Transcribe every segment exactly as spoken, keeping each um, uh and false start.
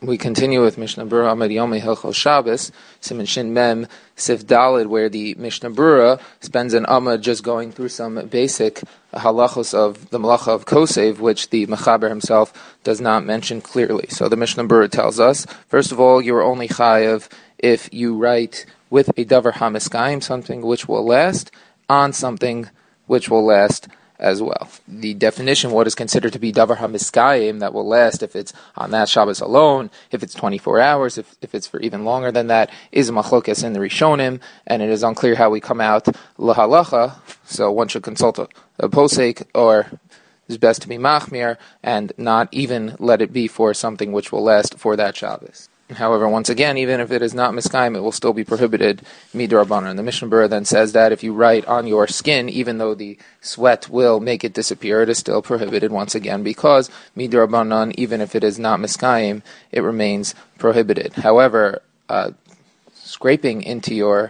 We continue with Mishnah Berurah Amud Yomi Hilchos Shabbos, Siman Shin Mem Sif Daled, where the Mishnah Berurah spends an Amud just going through some basic halachos of the Malacha of Kosev, which the Mechaber himself does not mention clearly. So the Mishnah Berurah tells us, first of all, you are only chayav if you write with a davar hamiskayim, something which will last, on something which will last as well. The definition, what is considered to be davar hamiskayim, that will last if it's on that Shabbos alone, if it's twenty-four hours, if, if it's for even longer than that, is machlokes in the Rishonim, and it is unclear how we come out lahalacha, so one should consult a, a posek, or it's best to be machmir, and not even let it be for something which will last for that Shabbos. However, once again, even if it is not miskayim, it will still be prohibited midrabanan. And the Mishnah Berurah then says that if you write on your skin, even though the sweat will make it disappear, it is still prohibited once again, because midrabanan, even if it is not miskayim, it remains prohibited. However, uh, scraping into your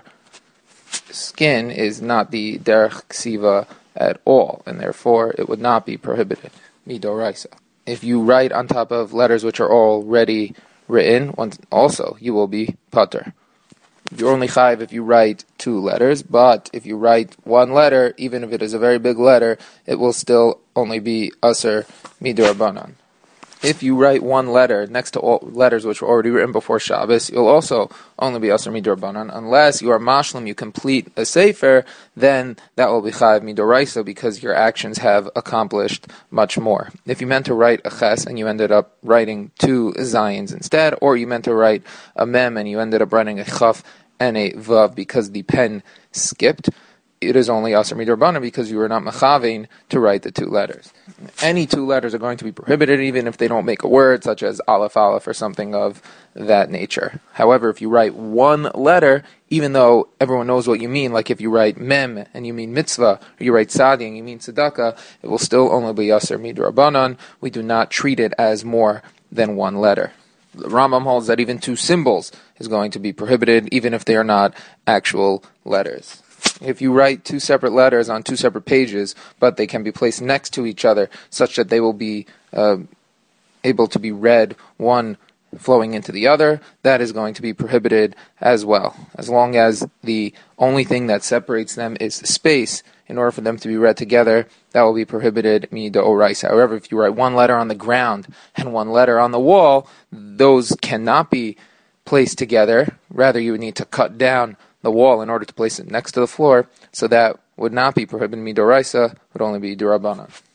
skin is not the derech ksiva at all, and therefore it would not be prohibited midoraisa. If you write on top of letters which are already written, once also you will be pater. You're only chayiv if you write two letters, but if you write one letter, even if it is a very big letter, it will still only be aser midrabanan. If you write one letter next to all letters which were already written before Shabbos, you'll also only be aser midrabanan, unless you are mashlim, you complete a sefer, then that will be chayiv midoraisa, because your actions have accomplished much more. If you meant to write a ches and you ended up writing two zayins instead, or you meant to write a mem and you ended up writing a chaf and a vav because the pen skipped, it is only aser midrabanan because you were not mechavein to write the two letters. Any two letters are going to be prohibited, even if they don't make a word, such as aleph aleph or something of that nature. However, if you write one letter, even though everyone knows what you mean, like if you write mem and you mean mitzvah, or you write sadi and you mean tzedakah, it will still only be aser midrabanan. We do not treat it as more than one letter. The Rambam holds that even two symbols is going to be prohibited, even if they are not actual letters. If you write two separate letters on two separate pages, but they can be placed next to each other such that they will be uh, able to be read, one flowing into the other, that is going to be prohibited as well. As long as the only thing that separates them is the space, in order for them to be read together, that will be prohibited midoraisa. However, if you write one letter on the ground and one letter on the wall, those cannot be placed together. Rather, you would need to cut down the wall in order to place it next to the floor, so that would not be prohibited midoraisa, would only be durabanan.